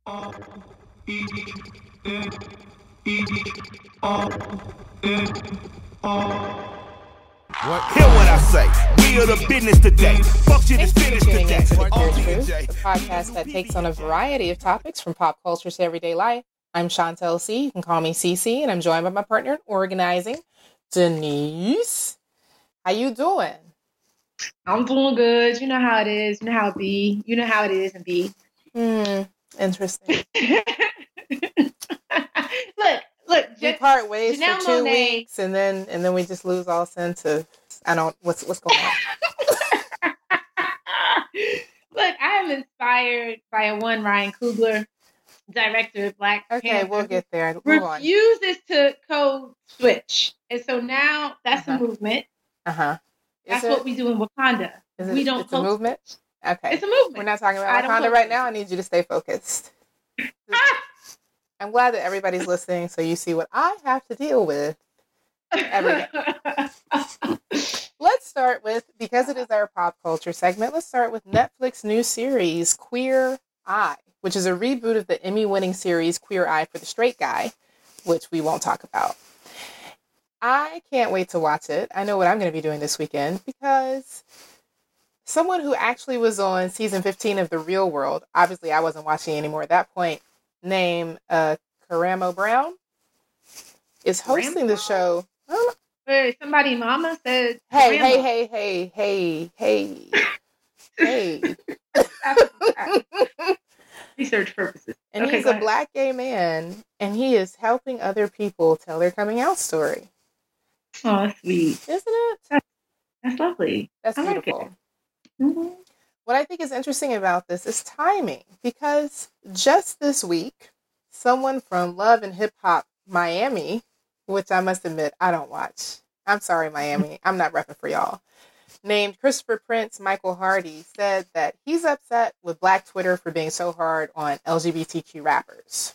Hear what I say. We are the business today. Fuck you to Thank you finish for tuning today. in to The Pure Truth, the podcast that takes on a variety of topics from pop culture to everyday life. I'm Chantel C. You can call me CC, and I'm joined by my partner in organizing, Denise. How you doing? I'm doing good. You know how it is. You know how it be. You know how it is and be. Interesting. Look. We part ways Janelle for 2 Monáe. weeks, and then we just lose all sense of what's going on. Look, I am inspired by a one Ryan Coogler, director of Black Okay, Panther, we'll get there. Move on. refuses to code switch, and so now that's a movement. That's what we do in Wakanda. We don't. It's a movement. Okay, it's a movement. We're not talking about Wakanda right now. I need you to stay focused. I'm glad that everybody's listening, so you see what I have to deal with every day. Let's start with, because it is our pop culture segment, let's start with Netflix new series Queer Eye, which is a reboot of the Emmy-winning series Queer Eye for the Straight Guy, which we won't talk about. I can't wait to watch it. I know what I'm going to be doing this weekend, because someone who actually was on season 15 of The Real World, obviously I wasn't watching anymore at that point, named Karamo Brown, is hosting the show. Wait, somebody mama said, Hey. Research purposes. And he's a Black gay man, and he is helping other people tell their coming out story. Oh, sweet. Isn't it? That's lovely. That's beautiful. Like it. Mm-hmm. What I think is interesting about this is timing, because just this week, someone from Love and Hip Hop Miami, which I must admit, I don't watch. I'm sorry, Miami. I'm not repping for y'all. Named Christopher Prince Michael Hardy, said that he's upset with Black Twitter for being so hard on LGBTQ rappers.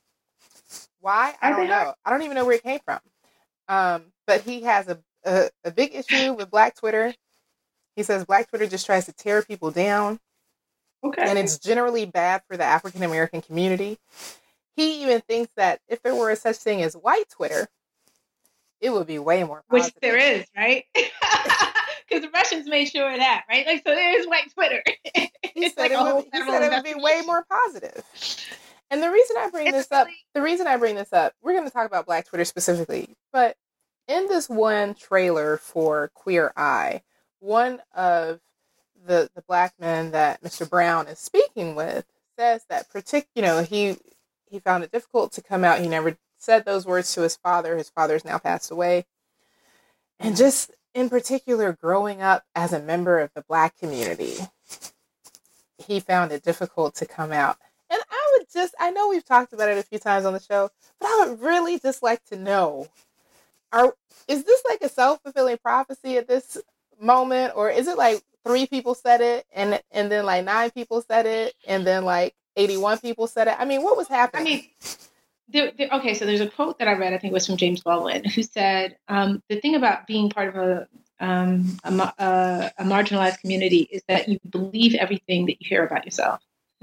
Why? I don't know. I don't even know where it came from. But he has a big issue with Black Twitter. He says Black Twitter just tries to tear people down. Okay. And it's generally bad for the African American community. He even thinks that if there were a such thing as white Twitter, it would be way more positive. Which there is, right? Because the Russians made sure of that, right? Like, so there is white Twitter. He said it would be way more positive. And the reason I bring this up, we're going to talk about Black Twitter specifically, but in this one trailer for Queer Eye, one of the Black men that Mr. Brown is speaking with says that he found it difficult to come out. He never said those words to his father. His father's now passed away. And just in particular, growing up as a member of the Black community, he found it difficult to come out. And I know we've talked about it a few times on the show, but I would really just like to know, is this like a self-fulfilling prophecy at this moment? Or is it like 3 people said it and then like 9 people said it and then like 81 people said it? I mean, what was happening? Okay, so there's a quote that I read, I think it was from James Baldwin, who said, the thing about being part of a marginalized community is that you believe everything that you hear about yourself.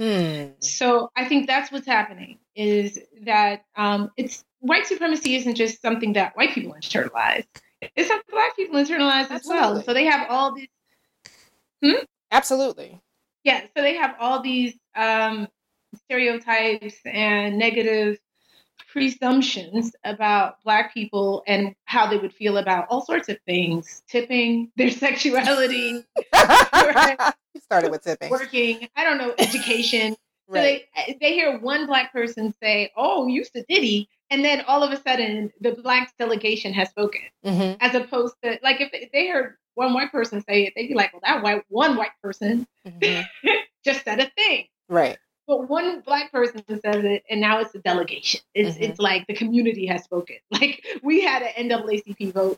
So I think that's what's happening, is that it's white supremacy isn't just something that white people internalize. It's something Black people internalize as well. So they have all these... Absolutely. Yeah, so they have all these stereotypes and negative presumptions about Black people and how they would feel about all sorts of things, tipping, their sexuality. You started with tipping. Working, I don't know, education. Right. So they hear one Black person say, "Oh, you used to Diddy," and then all of a sudden the Black delegation has spoken. Mm-hmm. As opposed to, like, if they heard one white person say it, they'd be like, "Well, that one white person just said a thing." Right. But one Black person says it, and now it's a delegation. It's like the community has spoken. Like, we had an NAACP vote,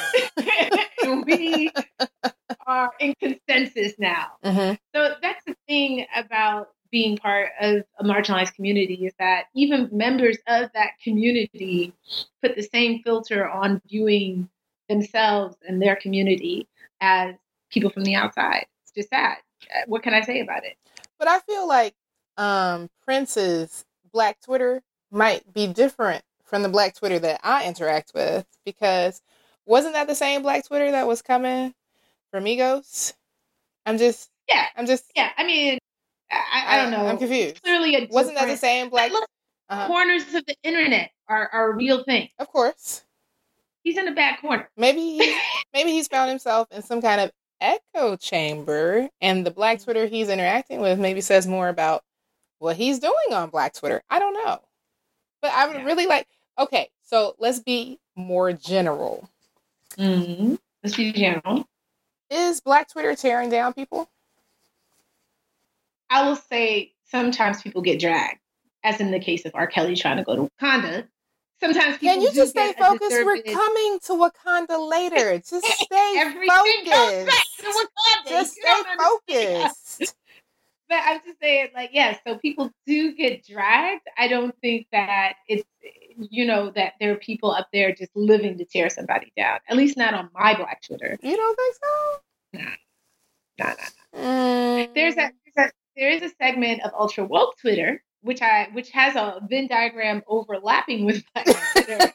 and we are in consensus now. So that's the thing about being part of a marginalized community, is that even members of that community put the same filter on viewing themselves and their community as people from the outside. It's just sad. What can I say about it? But I feel like Prince's Black Twitter might be different from the Black Twitter that I interact with, because wasn't that the same Black Twitter that was coming for Migos? I mean, I don't know. I'm confused. It's clearly wasn't that the same Black? Corners of the internet are a real thing. Of course. He's in a bad corner. Maybe he's found himself in some kind of echo chamber, and the Black Twitter he's interacting with maybe says more about what he's doing on Black Twitter. I don't know. But I would really like... Okay, so let's be more general. Mm-hmm. Let's be general. Is Black Twitter tearing down people? I will say sometimes people get dragged, as in the case of R. Kelly trying to go to Wakanda. Sometimes people... Can you just stay focused? We're coming to Wakanda later. Just stay focused. Just stay focused. But I'm just saying, like, so people do get dragged. I don't think that it's, that there are people up there just living to tear somebody down. At least not on my Black Twitter. You don't think so? No. There is a segment of ultra woke Twitter, which has a Venn diagram overlapping with Black Twitter,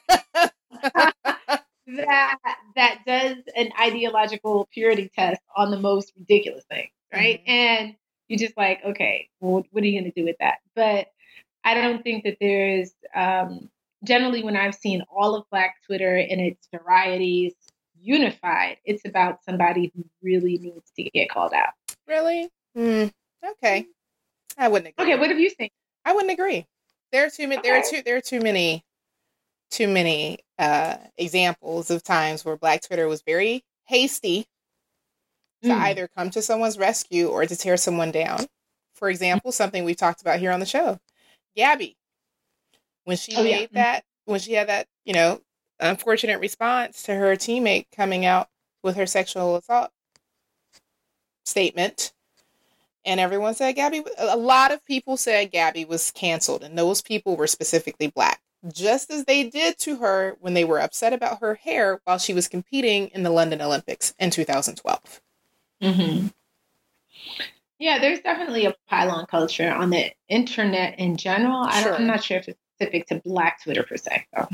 that does an ideological purity test on the most ridiculous things, right? Mm-hmm. And you're just like, okay, well, what are you going to do with that? But I don't think that there's, generally when I've seen all of Black Twitter in its varieties unified, it's about somebody who really needs to get called out. Really? Okay. I wouldn't agree. Okay, what have you seen? I wouldn't agree. There are too many. Okay. There are too many examples of times where Black Twitter was very hasty to either come to someone's rescue or to tear someone down. For example, something we've talked about here on the show, Gabby, when she when she had that, unfortunate response to her teammate coming out with her sexual assault statement. And everyone said a lot of people said Gabby was canceled, and those people were specifically Black, just as they did to her when they were upset about her hair while she was competing in the London Olympics in 2012. Mm-hmm. Yeah, there's definitely a pylon culture on the internet in general. Sure. I'm not sure if it's specific to Black Twitter per se. So.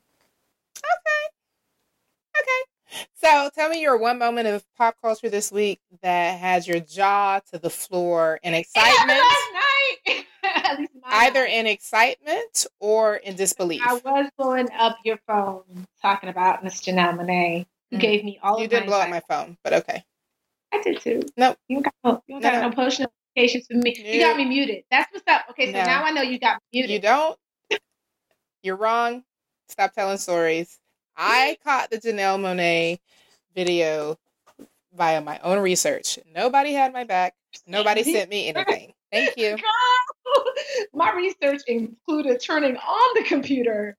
Okay. So tell me your one moment of pop culture this week that had your jaw to the floor in excitement. Last night. At least either in excitement or in disbelief. I was blowing up your phone talking about Miss Janelle Monáe, who gave me all of You did blow up my phone, but okay. I did too. No. You don't got no push notifications for me. No. You got me muted. That's what's up. Okay, so now I know you got me muted. You don't? You're wrong. Stop telling stories. I caught the Janelle Monáe video via my own research. Nobody had my back. Nobody sent me anything. Thank you. Girl, my research included turning on the computer.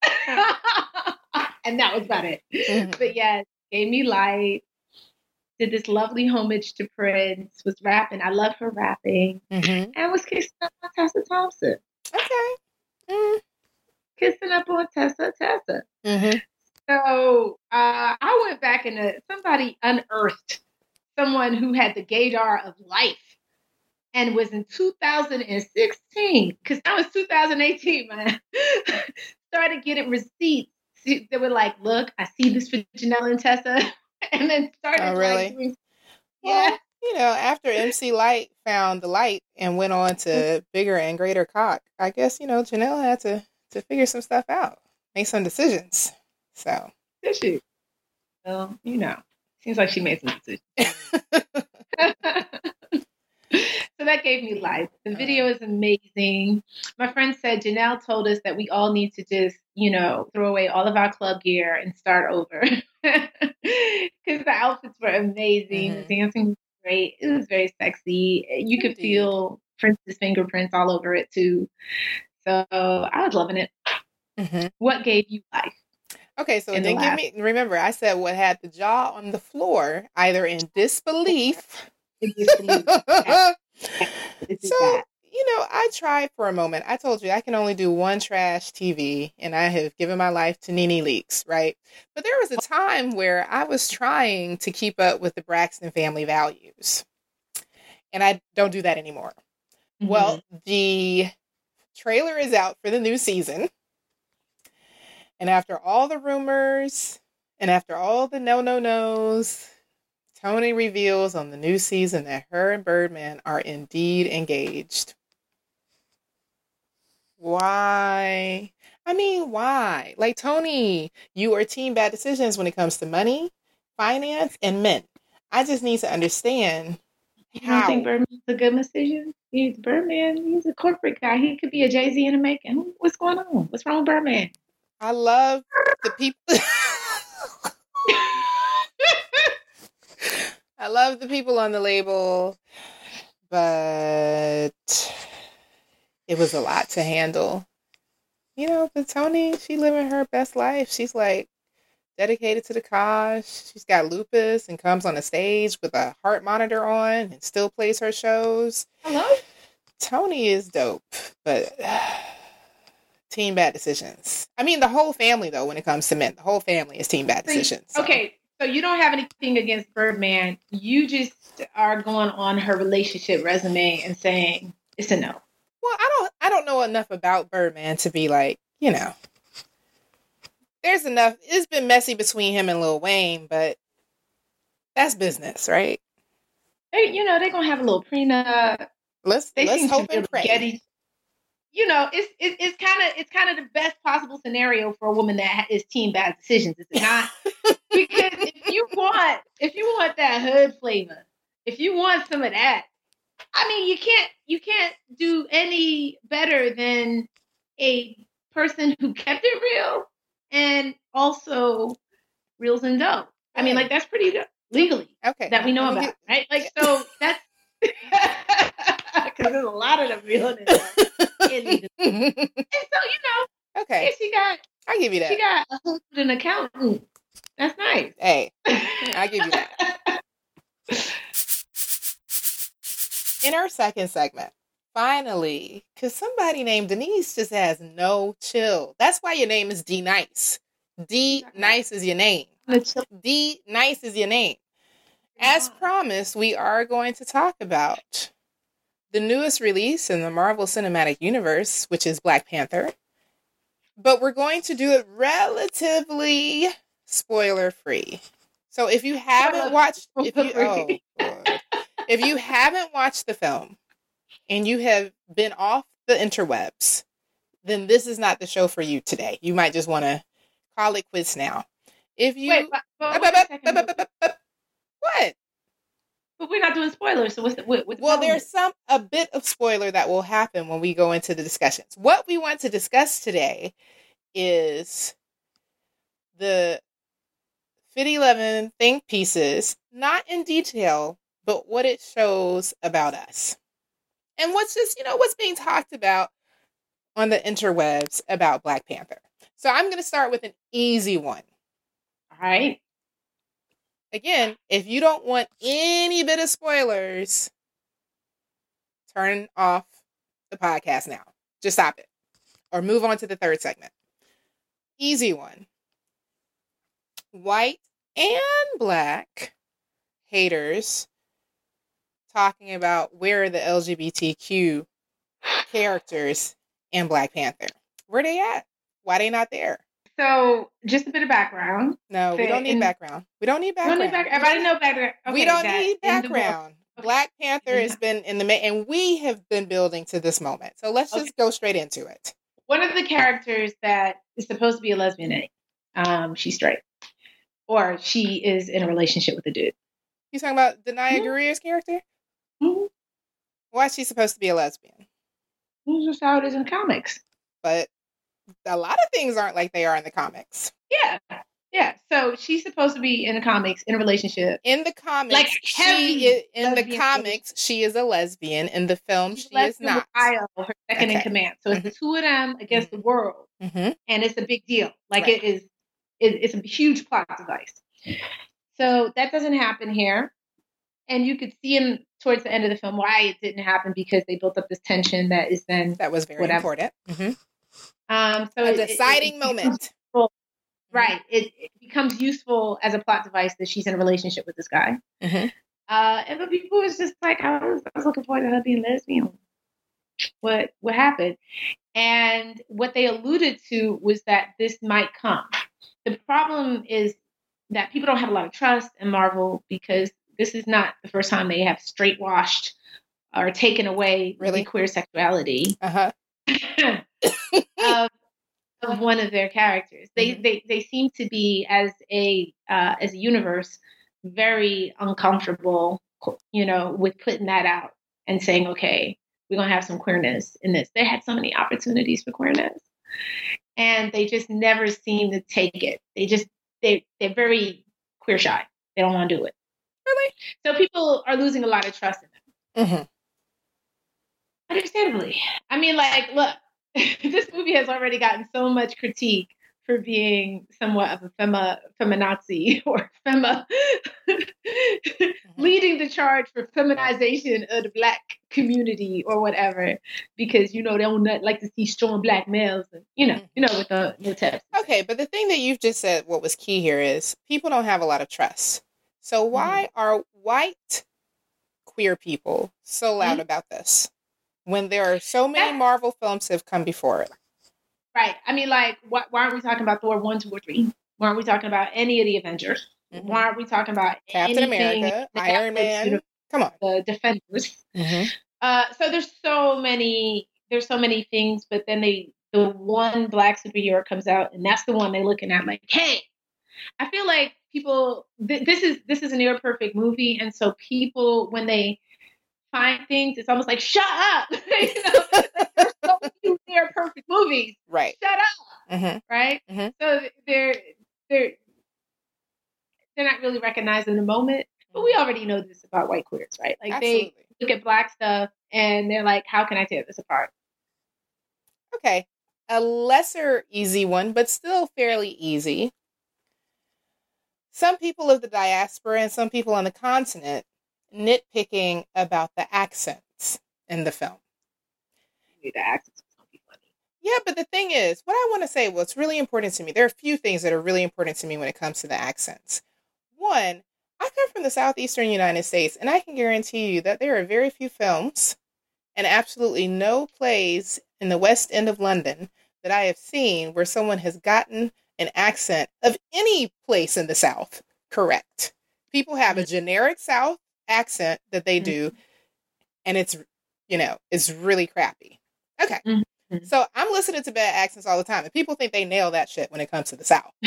And that was about it. Mm-hmm. But yeah, gave me light. Did this lovely homage to Prince, was rapping. I love her rapping. Mm-hmm. And was kissing up on Tessa Thompson. Okay. Mm. Kissing up on Tessa. Mm-hmm. So I went back and somebody unearthed someone who had the gaydar of life and was in 2016, because that was 2018, man. Started getting receipts that were like, look, I see this for Janelle and Tessa. And then started doing, well, after MC Light found the light and went on to bigger and greater cock, I guess, Janelle had to figure some stuff out, make some decisions. So did she? Well, seems like she made some decisions. So that gave me life. The video is amazing. My friend said Janelle told us that we all need to just, throw away all of our club gear and start over. Because the outfits were amazing. Mm-hmm. The dancing was great. It was very sexy. You could feel Prince's fingerprints all over it too. So I was loving it. Mm-hmm. What gave you life? Okay, so then remember, I said what had the jaw on the floor, either in disbelief. So, I tried for a moment. I told you I can only do one trash TV, and I have given my life to Nene Leakes, right? But there was a time where I was trying to keep up with the Braxton family values, and I don't do that anymore. Well, the trailer is out for the new season. And after all the rumors and after all the no-no-nos, Toni reveals on the new season that her and Birdman are indeed engaged. Why? I mean, why? Like, Toni, you are team bad decisions when it comes to money, finance, and men. I just need to understand You don't think Birdman's a good decision? He's Birdman. He's a corporate guy. He could be a Jay-Z in the making. What's going on? What's wrong with Birdman? I love the people. I love the people on the label, but it was a lot to handle. You know, but Toni, she living her best life. She's like dedicated to the cause. She's got lupus and comes on a stage with a heart monitor on and still plays her shows. Hello? Toni is dope, but team bad decisions. I mean, the whole family, though, when it comes to men, the whole family is team bad decisions. So. Okay, so you don't have anything against Birdman. You just are going on her relationship resume and saying it's a no. Well, I don't know enough about Birdman to be like, you know. There's enough. It's been messy between him and Lil Wayne, but that's business, right? They're going to have a little prenup. Let's hope and pray. It's kind of the best possible scenario for a woman that is team bad decisions, is it not? Because if you want that hood flavor, if you want some of that, I mean, you can't do any better than a person who kept it real and also reels and dough. I mean, like, that's pretty good legally. Okay. That we know about, right? Like, so that's because there's a lot of them reeling and illegally. And so, okay. I give you that. She got a husband, an accountant. That's nice. Hey, I give you that. In our second segment, finally, because somebody named Denise just has no chill. That's why your name is D Nice. D Nice is your name. D Nice is your name. As promised, we are going to talk about the newest release in the Marvel Cinematic Universe, which is Black Panther. But we're going to do it relatively spoiler-free. So if you haven't watched... If you haven't watched the film and you have been off the interwebs, then this is not the show for you today. You might just want to call it quits now. If you... Wait, what? But we're not doing spoilers, so what's the well, there's a bit of spoiler that will happen when we go into the discussions. What we want to discuss today is the Fit 11 think pieces, not in detail, but what it shows about us. And what's being talked about on the interwebs about Black Panther. So I'm going to start with an easy one. All right. Again, if you don't want any bit of spoilers, turn off the podcast now. Just stop it. Or move on to the third segment. Easy one. White and black haters talking about where are the LGBTQ characters in Black Panther. Where they at? Why they not there? So, just a bit of background. No, we don't need background. We don't need background. Everybody know background. Okay, we don't need background. Black Panther has been in the and we have been building to this moment. So let's just go straight into it. One of the characters that is supposed to be a lesbian, she's straight, or she is in a relationship with a dude. You talking about Danai Gurira's character? Mm-hmm. Why is she supposed to be a lesbian? This is how it is in comics. But a lot of things aren't like they are in the comics. Yeah. So she's supposed to be in the comics in a relationship. In the comics, like she is a lesbian. In the film, she is not. Io, her second in command. So it's the two of them against the world, and it's a big deal. Like it is, it's a huge plot device. So that doesn't happen here, and you could see towards the end of the film why it didn't happen, because they built up this tension that was very important. Mm-hmm. So a deciding moment. Right. It becomes useful as a plot device that she's in a relationship with this guy. Mm-hmm. And but people was just like, I was looking forward to her being lesbian. what happened. And what they alluded to was that this might come. The problem is that people don't have a lot of trust in Marvel because this is not the first time they have straight washed or taken away the queer sexuality of one of their characters. They seem to be as a universe very uncomfortable, with putting that out and saying, okay, we're going to have some queerness in this. They had so many opportunities for queerness and they just never seem to take it. They're very queer shy. They don't want to do it. Really? So people are losing a lot of trust in them. Understandably. I mean, like, look, this movie has already gotten so much critique for being somewhat of a feminazi or leading the charge for feminization of the Black community or whatever, because they don't like to see strong Black males, and, with the text. Okay, but the thing that you've just said, what was key here is people don't have a lot of trust. So why are white queer people so loud about this when there are so many Marvel films have come before it? Right. I mean, like, why aren't we talking about Thor 1, 2, or 3? Why aren't we talking about any of the Avengers? Why aren't we talking about Captain America, Iron Man? Come on, the Defenders. So there's so many things, but then the one Black superhero comes out, and that's the one they're looking at like, hey. I feel like people. This is a near perfect movie, and so people, when they find things, it's almost like, shut up. There's so few near perfect movies. Right. Shut up. Right. So they're not really recognizing the moment. But we already know this about white queers, right? Like, Absolutely. They look at Black stuff and they're like, how can I tear this apart? Okay. A lesser easy one, but still fairly easy. Some people of the diaspora and some people on the continent nitpicking about the accents in the film. The accents are going to be funny. Yeah, but the thing is, what I want to say, what's really important to me, there are a few things that are really important to me when it comes to the accents. One, I come from the southeastern United States, and I can guarantee you that there are very few films and absolutely no plays in the West End of London that I have seen where someone has gotten an accent of any place in the South correct. People have a generic South accent that they do, and it's really crappy. Okay. So I'm listening to bad accents all the time, and people think they nail that shit when it comes to the South.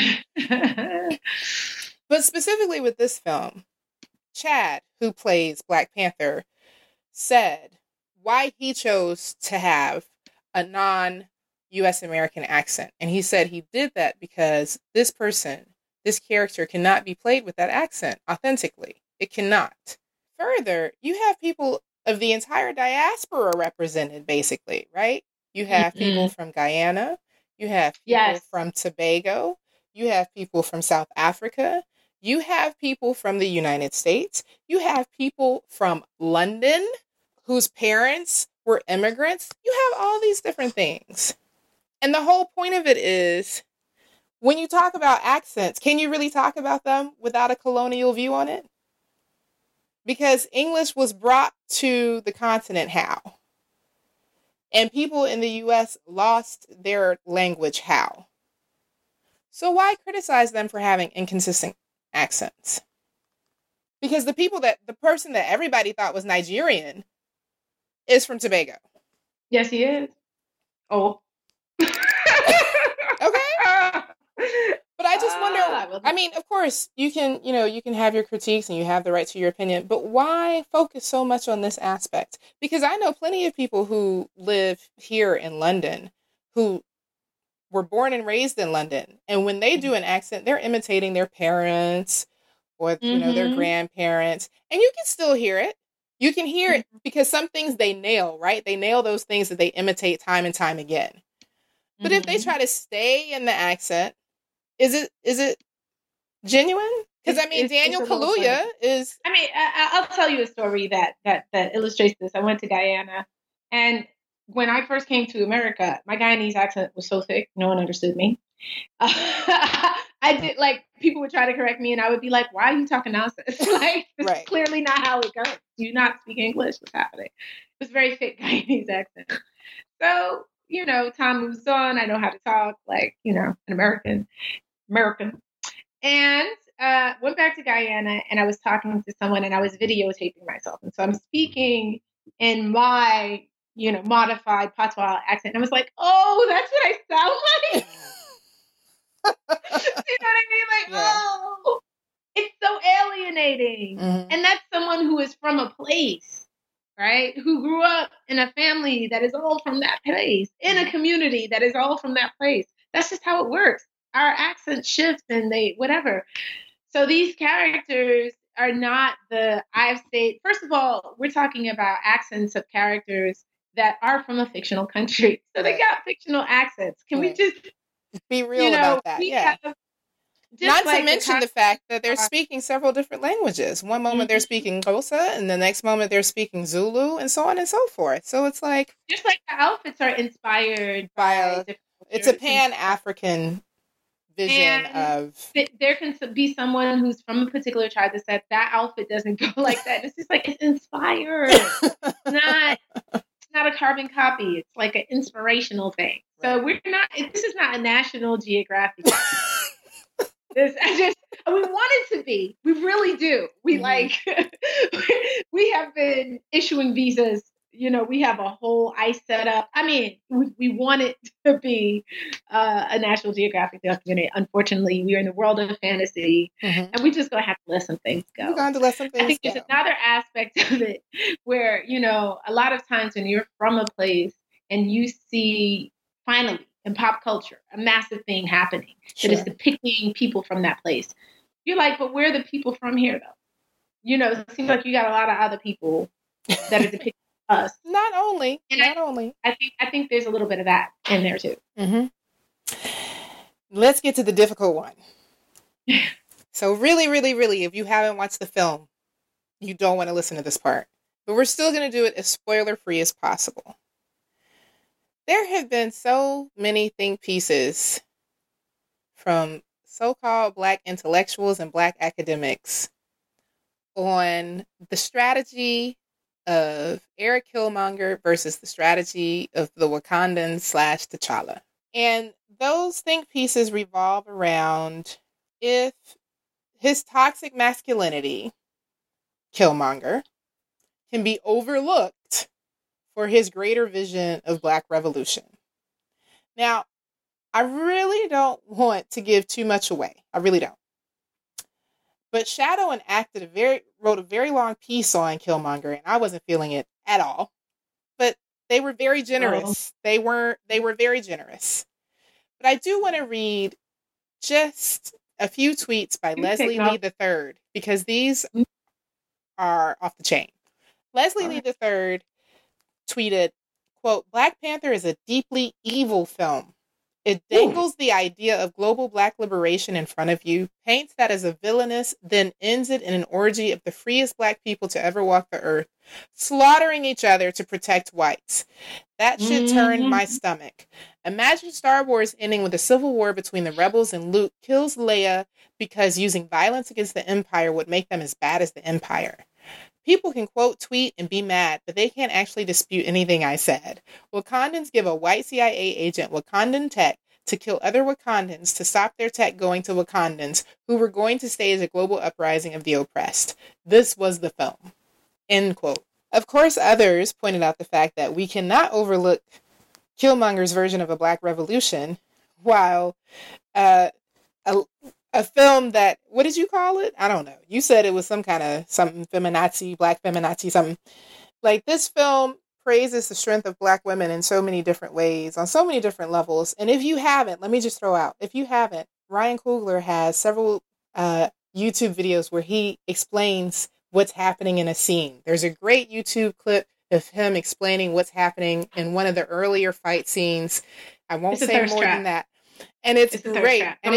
But specifically with this film, Chad, who plays Black Panther, said why he chose to have a non-U.S. American accent. And he said he did that because this character cannot be played with that accent authentically. It cannot. Further, you have people of the entire diaspora represented, basically, right? You have people from Guyana. You have people from Tobago. You have people from South Africa. You have people from the United States. You have people from London whose parents were immigrants. You have all these different things. And the whole point of it is, when you talk about accents, can you really talk about them without a colonial view on it? Because English was brought to the continent how? And people in the U.S. lost their language how? So why criticize them for having inconsistent accents? Because the person that everybody thought was Nigerian is from Tobago. Yes, he is. Oh. Okay. But I just wonder, I mean, of course, you can have your critiques and you have the right to your opinion, but why focus so much on this aspect? Because I know plenty of people who live here in London who were born and raised in London. And when they do an accent, they're imitating their parents or, their grandparents. And you can still hear it. You can hear it because some things they nail, right? They nail those things that they imitate time and time again. But if they try to stay in the accent, is it genuine? Because Daniel Kaluuya is. I'll tell you a story that illustrates this. I went to Guyana, and when I first came to America, my Guyanese accent was so thick, no one understood me. I did, like, people would try to correct me, and I would be like, "Why are you talking nonsense? Like, this is clearly not how it goes. Do you not speak English? What's happening?" was very thick Guyanese accent. So, time moves on. I know how to talk like, an American. And went back to Guyana, and I was talking to someone, and I was videotaping myself. And so I'm speaking in my, modified patois accent. And I was like, oh, that's what I sound like. You know what I mean? Like, yeah. Oh, it's so alienating. Mm-hmm. And that's someone who is from a place, right? Who grew up in a family that is all from that place, in a community that is all from that place. That's just how it works. Our accent shifts and whatever. So these characters are not first of all, we're talking about accents of characters that are from a fictional country. So they got fictional accents. Can we just be real about that? Yeah. Not to mention the fact that they're speaking several different languages. One moment they're speaking Xhosa, and the next moment they're speaking Zulu, and so on and so forth. So it's like... Just like the outfits are inspired by... It's a Pan-African vision of... There can be someone who's from a particular tribe that said, that outfit doesn't go like that. It's just like, it's inspired. It's not a carbon copy. It's like an inspirational thing. Right. So this is not a National Geographic. We want it to be. We really do. We we have been issuing visas. We have a whole ICE set up. I mean, we want it to be a National Geographic documentary. Unfortunately, we are in the world of fantasy, and we just gonna have to let some things go. We're going to let some things go. I think there's another aspect of it where, a lot of times when you're from a place and you see finally in pop culture a massive thing happening that is depicting people from that place, you're like, but where are the people from here though? It seems like you got a lot of other people that are depicting us. Not only. I think there's a little bit of that in there too. Mm-hmm. Let's get to the difficult one. So really, really, really, if you haven't watched the film, you don't want to listen to this part. But we're still going to do it as spoiler-free as possible. There have been so many think pieces from so-called Black intellectuals and Black academics on the strategy of Eric Killmonger versus the strategy of the Wakandans / T'Challa. And those think pieces revolve around if his toxic masculinity, Killmonger, can be overlooked for his greater vision of Black revolution. Now, I really don't want to give too much away. I really don't. But Shadow and Acted wrote a very long piece on Killmonger, and I wasn't feeling it at all. But they were very generous. They were very generous. But I do want to read just a few tweets by Leslie Lee III, because these are off the chain. Leslie Lee III tweeted, quote, "Black Panther is a deeply evil film. It dangles the idea of global Black liberation in front of you, paints that as a villainous, then ends it in an orgy of the freest Black people to ever walk the earth, slaughtering each other to protect whites. That shit turned my stomach. Imagine Star Wars ending with a civil war between the rebels and Luke kills Leia because using violence against the Empire would make them as bad as the Empire. People can quote, tweet, and be mad, but they can't actually dispute anything I said. Wakandans give a white CIA agent Wakandan tech to kill other Wakandans to stop their tech going to Wakandans who were going to stage a global uprising of the oppressed. This was the film." End quote. Of course, others pointed out the fact that we cannot overlook Killmonger's version of a Black revolution, while a film that, what did you call it? I don't know. You said it was some kind of something feminazi, Black feminazi, something. Like, this film praises the strength of Black women in so many different ways, on so many different levels. And if you haven't, let me just throw out, if you haven't, Ryan Coogler has several YouTube videos where he explains what's happening in a scene. There's a great YouTube clip of him explaining what's happening in one of the earlier fight scenes. I won't say more than that. And it's great. And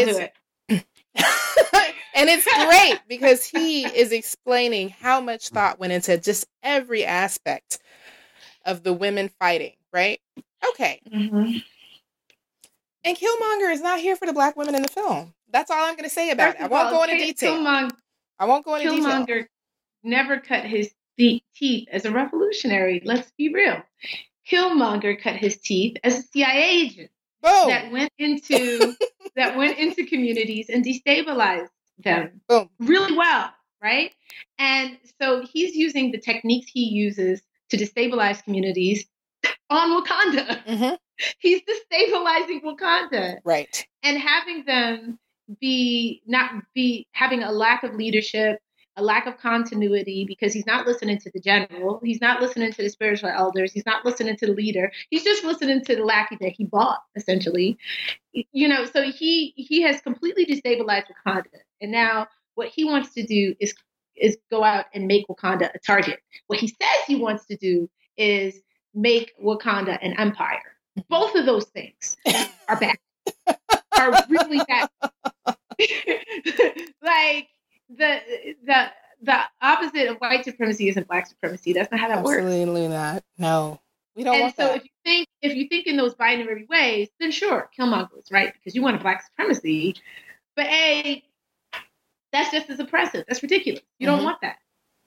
and it's great because he is explaining how much thought went into just every aspect of the women fighting, right? Okay. Mm-hmm. And Killmonger is not here for the Black women in the film. That's all I'm going to say about it. I won't go into detail. Killmonger never cut his the teeth as a revolutionary. Let's be real. Killmonger cut his teeth as a CIA agent. Boom. that went into communities and destabilized them Boom. really well, right? And so he's using the techniques he uses to destabilize communities on Wakanda. Mm-hmm. He's destabilizing Wakanda, right? And having them having a lack of leadership, a lack of continuity, because he's not listening to the general, he's not listening to the spiritual elders, he's not listening to the leader, he's just listening to the lackey that he bought, essentially. So he has completely destabilized Wakanda, and now what he wants to do is go out and make Wakanda a target. What he says he wants to do is make Wakanda an empire. Both of those things are bad, are really bad. Like the opposite of white supremacy isn't black supremacy. That's not how that works. Absolutely not. No, we don't want that. And so if you think in those binary ways, then sure, Killmonger was right, because you want a black supremacy. But that's just as oppressive. That's ridiculous. You don't want that.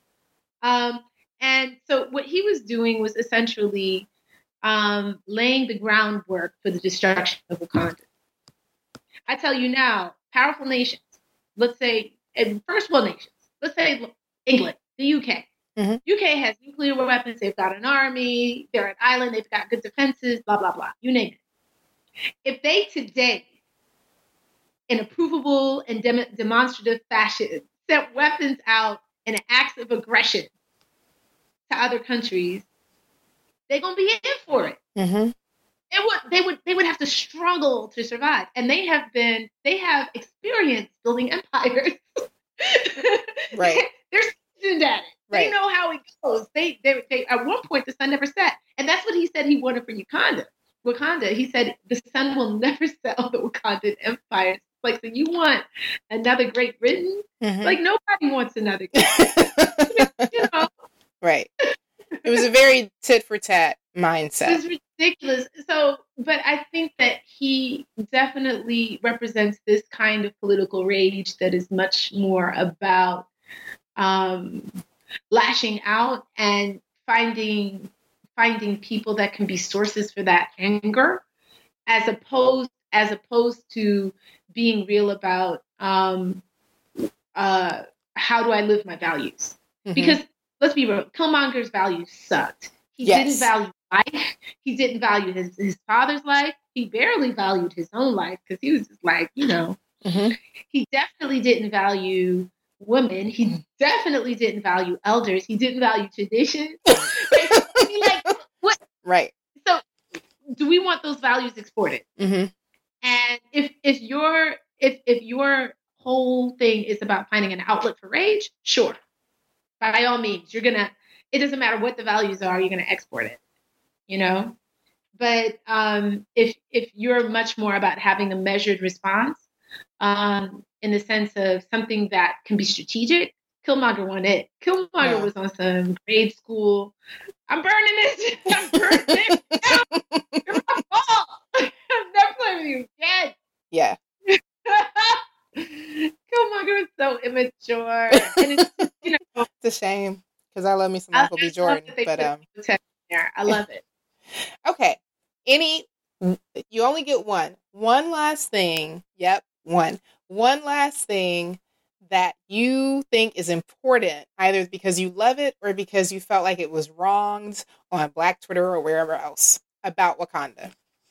And so what he was doing was essentially laying the groundwork for the destruction of Wakanda. I tell you now, powerful nations, let's say first world nations, let's say England, the UK. UK has nuclear weapons. They've got an army. They're an island. They've got good defenses, blah, blah, blah. You name it. If they today, in a provable and demonstrative fashion, set weapons out in acts of aggression to other countries, they're going to be in for it. Mm-hmm. They would have to struggle to survive. And they have experience building empires. Right. They're seasoned at it. Right. They know how it goes. They at one point the sun never set. And that's what he said he wanted for Wakanda. He said the sun will never set on the Wakandan empire. Like, so you want another Great Britain? Mm-hmm. Like, nobody wants another Great Britain. Right. It was a very tit for tat mindset. It's ridiculous. So, but I think that he definitely represents this kind of political rage that is much more about lashing out and finding people that can be sources for that anger, as opposed to being real about how do I live my values? Mm-hmm. Because let's be real, Killmonger's values sucked. He didn't value life. He didn't value his father's life. He barely valued his own life, because he was just like, Mm-hmm. He definitely didn't value women. He definitely didn't value elders. He didn't value tradition. What? Right. So do we want those values exported? Mm-hmm. And if your whole thing is about finding an outlet for rage, sure. By all means, it doesn't matter what the values are, you're going to export it, But if you're much more about having a measured response, in the sense of something that can be strategic, Killmonger won it. Killmonger was on some grade school. I'm burning this. I'm burning it. You're my fault. I'm never playing with you again. Yeah. Killmonger is so immature, and it's it's a shame, because I love me some Michael B. Jordan, but I love it. Okay, you only get one last thing. Yep, one last thing that you think is important, either because you love it or because you felt like it was wronged on Black Twitter or wherever else about Wakanda.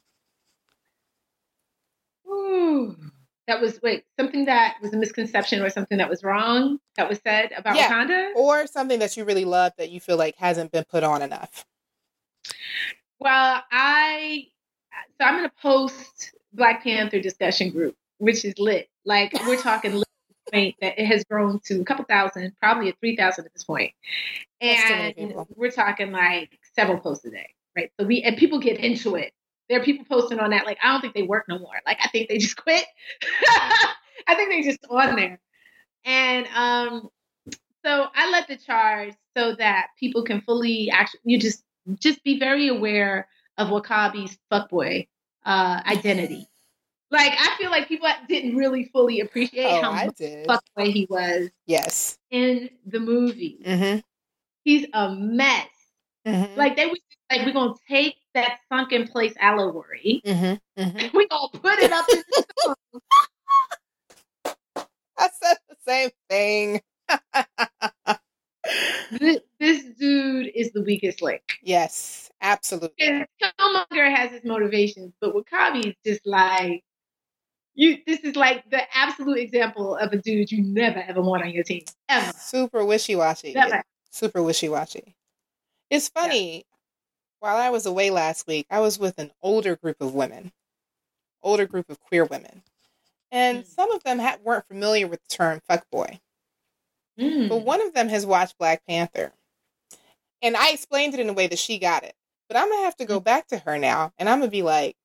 Ooh. That was, something that was a misconception or something that was wrong that was said about Wakanda? Or something that you really love that you feel like hasn't been put on enough. Well, I'm in a post-Black Panther discussion group, which is lit. Like, we're talking lit, that it has grown to a couple thousand, probably at 3,000 at this point. And we're talking like several posts a day, right? So and people get into it. There are people posting on that, like, I don't think they work no more. Like, I think they just quit. I think they're just on there. And so I led the charge so that people can fully just be very aware of W'Kabi's fuckboy identity. Like, I feel like people didn't really fully appreciate how much fuckboy he was. Yes. In the movie. Mm-hmm. He's a mess. Mm-hmm. Like they was just like, we're gonna take that sunken place allegory. Mm-hmm. Mm-hmm. We're gonna put it up in the song. I said the same thing. This dude is the weakest link. Yes, absolutely. And Killmonger has his motivations, but W'Kabi is just like this is like the absolute example of a dude you never ever want on your team. Ever. Super wishy-washy. Never. Super wishy-washy. It's funny. Yeah. While I was away last week, I was with an older group of women. Older group of queer women. And some of them weren't familiar with the term fuckboy. But one of them has watched Black Panther. And I explained it in a way that she got it. But I'm going to have to go back to her now. And I'm going to be like,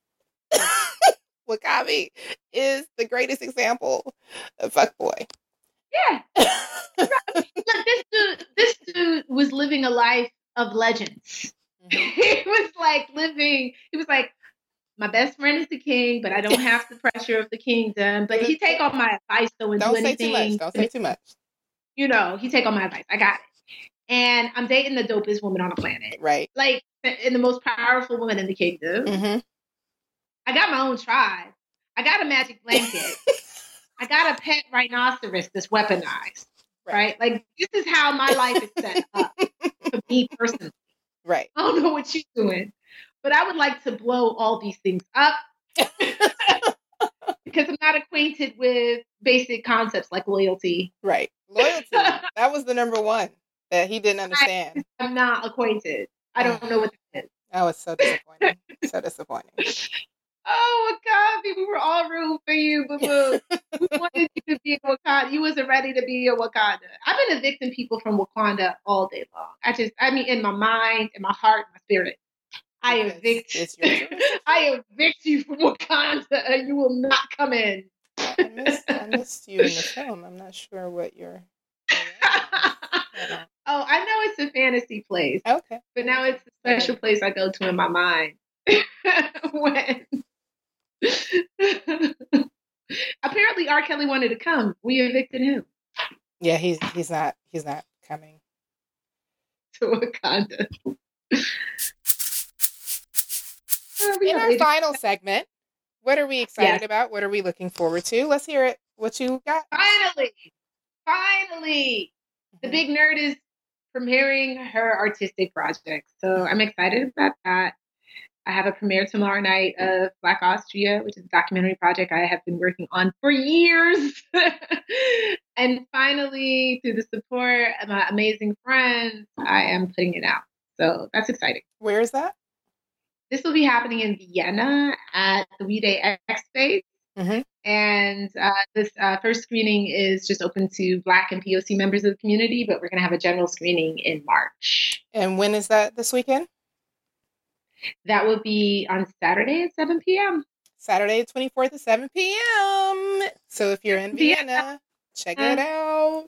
W'Kabi is the greatest example of fuckboy. Yeah. Look, this dude was living a life of legends. He was like, my best friend is the king, but I don't have the pressure of the kingdom. But he take all my advice, though, and do anything. Don't say too much. You know, he take all my advice. I got it. And I'm dating the dopest woman on the planet. Right. Like, and the most powerful woman in the kingdom. Mm-hmm. I got my own tribe. I got a magic blanket. I got a pet rhinoceros that's weaponized. Right? Like, this is how my life is set up for me personally. Right. I don't know what you're doing, but I would like to blow all these things up because I'm not acquainted with basic concepts like loyalty. Right. Loyalty. That was the number one that he didn't understand. I'm not acquainted. I don't know what that is. That was so disappointing. So disappointing. Oh, W'Kabi, we were all rooting for you, boo-boo. We wanted you to be a Wakanda. You wasn't ready to be a Wakanda. I've been evicting people from Wakanda all day long. I mean, in my mind, in my heart, my spirit. I evict you from Wakanda, and you will not come in. I missed you in the film. I'm not sure what you're... I know it's a fantasy place. Okay. But now it's a special place I go to in my mind. When apparently R. Kelly wanted to come. We evicted him. Yeah, he's not coming to Wakanda. In our final segment, what are we excited about? What are we looking forward to? Let's hear it. What you got? Finally, the big nerd is premiering her artistic project. So I'm excited about that. I have a premiere tomorrow night of Black Austria, which is a documentary project I have been working on for years. And finally, through the support of my amazing friends, I am putting it out. So that's exciting. Where is that? This will be happening in Vienna at the We Day X Space. Mm-hmm. And this first screening is just open to Black and POC members of the community, but we're going to have a general screening in March. And when is that this weekend? That will be on Saturday at 7 p.m. Saturday, 24th at 7 p.m. So if you're in Vienna, check it out.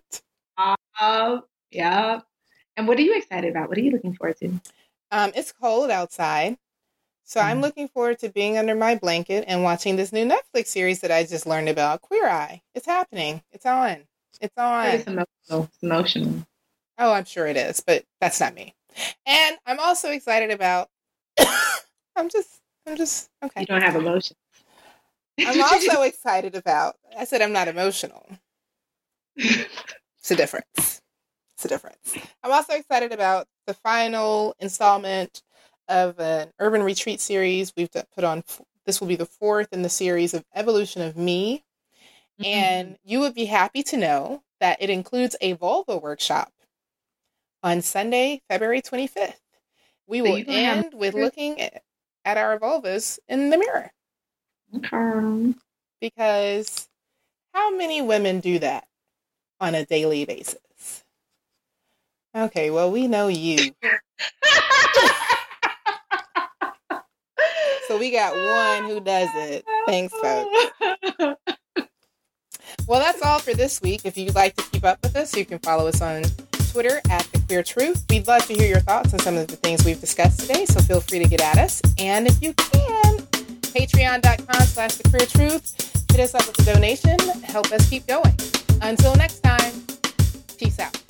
Yeah. And what are you excited about? What are you looking forward to? It's cold outside. So I'm looking forward to being under my blanket and watching this new Netflix series that I just learned about, Queer Eye. It's happening. It's on. It's emotional. Oh, I'm sure it is, but that's not me. And I'm also excited about I'm just okay. You don't have emotions. I'm also excited about, I said I'm not emotional. It's a difference. I'm also excited about the final installment of an urban retreat series we've put on. This will be the fourth in the series of Evolution of Me. Mm-hmm. And you would be happy to know that it includes a vulva workshop on Sunday, February 25th. We will end with looking at our vulvas in the mirror. Okay. Because how many women do that on a daily basis? Okay, well, we know you. So we got one who does it. Thanks, folks. Well, that's all for this week. If you'd like to keep up with us, you can follow us on Twitter at The Queer Truth. We'd love to hear your thoughts on some of the things we've discussed today, so feel free to get at us. And if you can, patreon.com/The Queer Truth. Hit us up with a donation. Help us keep going. Until next time, peace out.